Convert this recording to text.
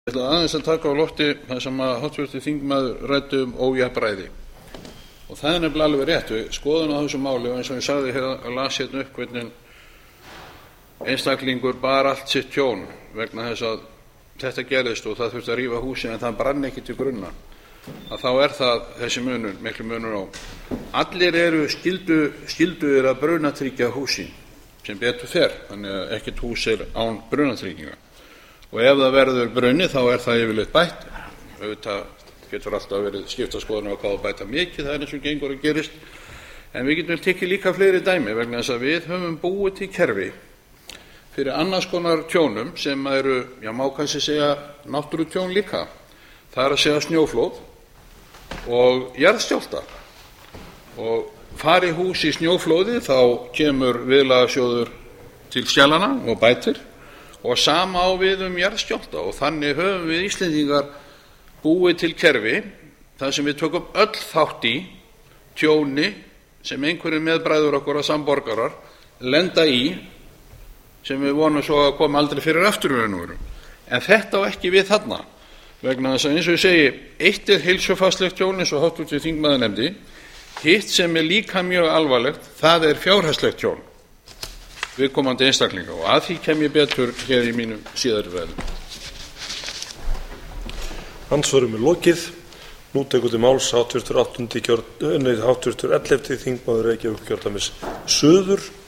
Ég ætla aðeins að taka á lofti það sem háttvirtur þingmaður ræddi ójafnræði. Og það er nefnilega alveg rétt. Skoðun á þessu máli, og eins og ég sagði hér, las hérna upp hvernig einstaklingur bar allt sitt tjón vegna þess að þetta gerðist og það þurfti að rífa húsið en það brann ekki til grunna. Að þá er það þessi munur, miklu munur á. Allir eru skylduðir að brunatryggja húsin sem betur fer, þannig að ekkert hús er án brunatrygginga. Og ef það verður brunni þá er það yfirleitt bætt. Auðvitað getur alltaf verið skipta skoðun á hvað að bæta mikið, það er eins og gengur að gerist. En við getum tekið líka fleiri dæmi vegna þess að við höfum búið til kerfi fyrir annars konar tjónum sem eru, má kannski segja náttúrutjón líka. Það er að segja snjóflóð og jarðskjálfta. Og fari hús í snjóflóði þá kemur viðlagasjóður til skjálana og bætir. Og sama á við jarðskjálfta og þannig höfum við Íslendingar búið til kerfi þar sem við tökum öll þátt í tjóni sem einhverjir meðbræður okkur að samborgarar lenda í sem við vonum svo að koma aldrei fyrir aftur. En þetta á ekki við þarna vegna þess að eins og ég segi, eitt er heilsuffarslegt tjón eins og háttvirtur þingmaður nefndi, hitt sem er líka mjög alvarlegt, það er fjárhagslegt tjón viðkomandi einstaklinga og að því kem ég betur hér í mínum síðari ræðum. Andsvörum er lokið. Nú tekur til máls háttvirtur 11. þingmaður Reykjavíkurkjördæmis suður